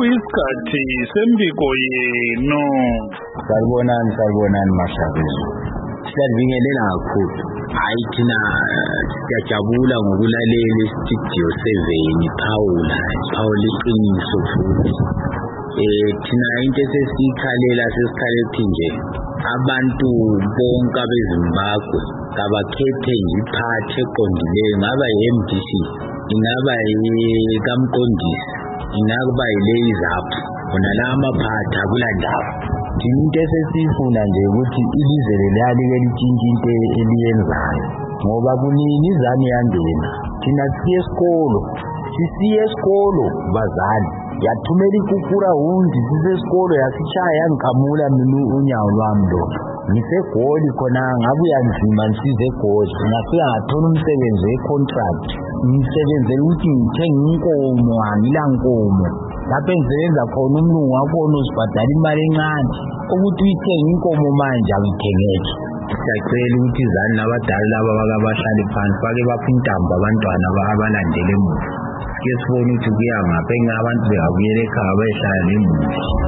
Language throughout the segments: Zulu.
sekuyisikhathi sembiko yenu. Salibonani Mashabiso. Siyabingelela kakhulu. Hayi thina siyajabula ngokulalela istudio 7 Paul iqiniso futhi. Thina into esesikhalela sesikhalephi nje abantu bonke abeZimbabwe kabakhethe iphathi eqondileyo, ngaba yiMDC, ingaba yikamqondisi, ingaba yiLayizaphu, bona la amaphathi akulandaba. Into esesifuna nje ukuthi ilizwe lelali elitshintshe into eliyenzayo, ngoba kunini izani yangena. Thina sisiye esikolo bazali, yathumela ikukura hundi sisesikolo yasishaya yangiqamula mina unyawo lwami lo. Ngisegoli khona ngabuya nzima nsize egoli, ngafika ngathola umsebenzi wecontract, ngisebenzela ukuthi ngithenge inkomo, angila nkomo. Lapho engisebenza khona umlungu wakhona usibhadala imali encane ukuthi uyithenge inkomo manje angithengeke. Siyacela ukuthi izani nabadala laba bakabahlali phansi bake bapha intambo abantwana abalandele emuva. Sike sibone ukuthi kuya ngapha abantu bengabuyela ekhaya bayehlala nemuli.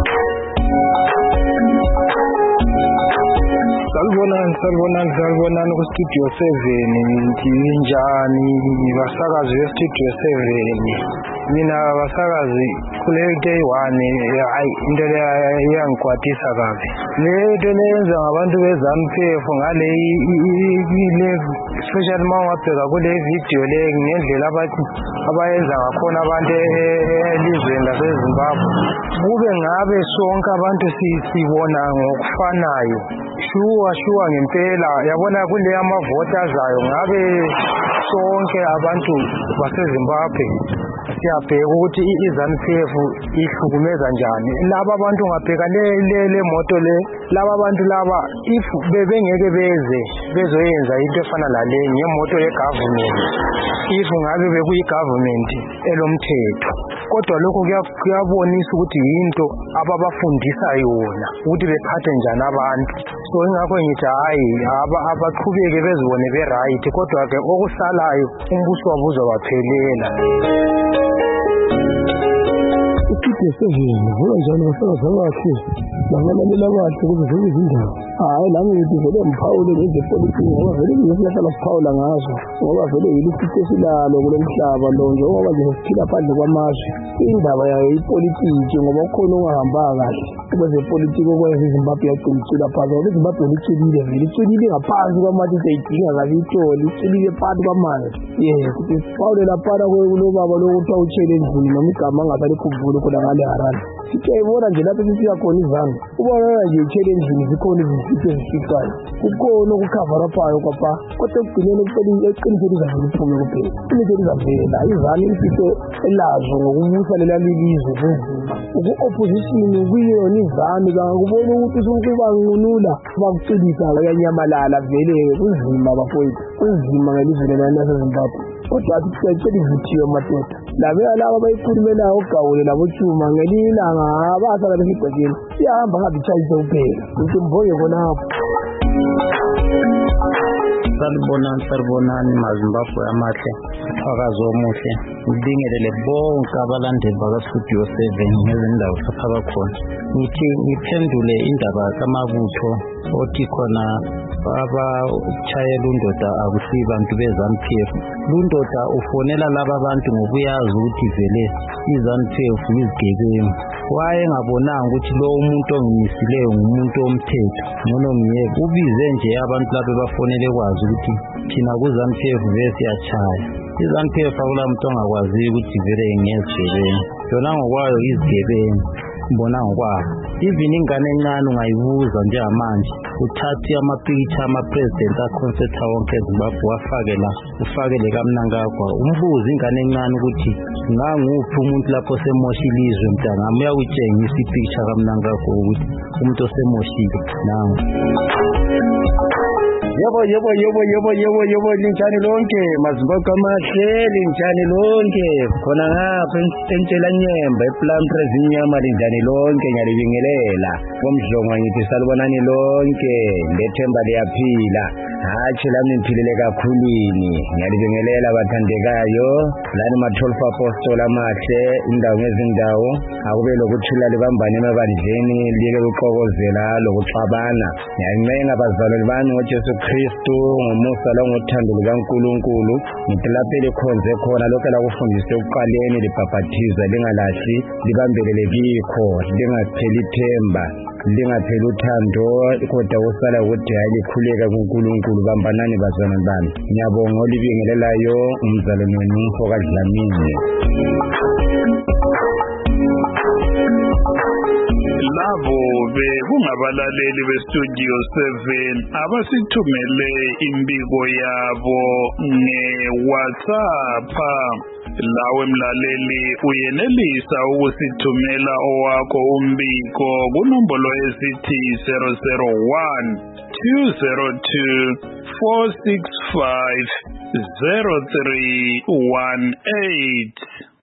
Salibonani ku-Studio 7. Ninjani basakazi be-Studio 7? Mina basakazi kule day 1 hayi into le iyangikwatisa kabi. Le lenza ngabantu beZANU-PF ngale special mawabheka kule video le ngendlela abayenza ngakhona abantu elizweni laseZimbabwe. Kube ngabe sonke abantu sibona ngokufanayo. Shuwa ngempela yabona kule amavoti azayo ngabe sonke abantu baseZimbabwe siyabheka ukuthi iZANU-PF ihlukumeza njani laba abantu. Ngabheka le moto le, laba abantu laba if bebengeke bezoyenza into efana nale ngemoto yegovernment, if ngabe bekuyi-government elomthetho, kodwa lokho kuyabonisa ukuthi yinto ababafundisa yona ukuthi bephathe njani abantu. So ingakho ngithi hayi abaqhubeke bezibone be-right, kodwa ke okusalayo umbuso wabo uzobaphelela. Studio 7 vuka njalo basakaza kahle bangalalela kahle kuze zonke izindaba. Hayi nami ngithi vele mphawule ngezepolitiki ngoba vele ngiyahlala siphawula ngazo, ngoba vele yilisithi esilalo kulo mhlaba lo njengoba nje siphila phandle kwamazwe. Indaba yayo ipolitiki ngoba kukhona ongahambanga kahle kwezepolitiki okwenza iZimbabwe yagcina phansi. Ngoba iZimbabwe licilile ngaphansi kwamathi seyidinga kabi itoli, icilile phakathi kwamanzi. Kuthi siphawule laphana kulobaba lokuthi awutshele endlini noma igama angasalikhumbuli khona ngale Harare. Siyayibona nje lapho sisiya khona izangu ubona nje utshele endlini zikhona izinto ezifikayo, kukhona ukukhavaraphayo kwapha, kodwa ekugcineni eqinisweni izavela iphume kuphela. Iqiniso lizavela izani imfihlo elazo ngokubusa lela lilizwe kunzima. Uku-opposition kuyona izani kangakubona ukuthi usukuba nqunula bakucilisa bayanyamalala vele kunzima bafowethu, kunzima ngelizwe lena laseZimbabwe. Kodwa sicela ivuthiwe madoda laba bayikhulumelayo ogawule laboTshuma ngelinye ilanga abasala besibhekeni siyahamba ngabitshayise kuphela ukuthi mbonge khonapho. Salibonani maZimbabwe amahle, umphakazi omuhle. Ngibingelele bonke abalandeli baka-Studio 7 ngezindawo lapha bakhona. Ngithi ngiphendule indaba kamabutho othi khona abatshayela undoda akusibantu beZANU-PF. Lundoda ufonela laba bantu ngokuyazi ukuthi vele iZANU-PF yizigebengu. Wayengabonanga ukuthi lo umuntu ongimisileyo ngumuntu omthetho, ngono ngiyeke ubize nje abantu laba bafonele kwazi ukuthi thina kuZANU-PF vele siyachaya. iZANU-PF akula muntu ongakwazi ukuthi vele ngezigebengu, yona ngokwayo izigebengu mbona ngokwabo. Even ingane encane ungayibuza njengamanje uthathe amapicture ama-president akhonsetha wonke eZimbabwe ufakele kaMnangagwa, umbuze ingane encane ukuthi nganguphi umuntu lapho semosha ilizwe mntangami, uyakutshengisa ipicture kaMnangagwa ukuthi umuntu osemoshile nangu. Yebo linjani lonke maZimbabwe amahle, linjani lonke khona ngapha entshela nyemba ePlum Rezinyama, linjani lonke ngiyalibingelela. Komdlonga ngithi salibonani lonke, lethemba liyaphila. Hatshi lami niphilile kakhulwini ngiyalibingelela bathandekayo lani ma-12 apostoli amahle indawo ngezindawo akube lokuthula libambane emabandleni libe kuxokozela lokuxabana ngiyancenga bazalwane bami ngoJesu Kristu ngomusa langothando lukaNkulunkulu ngithi lapho likhonze khona lokho lakufundise ekuqaleni libhabhathiza lingalahli libambelele kikho lingapheli ithemba lingapheli uthando kodwa usala ukuthi hayi likhuleka kuNkulunkulu bambanani bazalwane bami ngiyabonga olibingelelayo umzalwane wenu umfokazi Dlamini. Labo bekungabalaleli bestudio 7 abasithumele imbiko yabo nge-WhatsApp. Lawe mlaleli uyenelisa ukusithumela owakho umbiko kunombolo esithi 001 202 465 0318.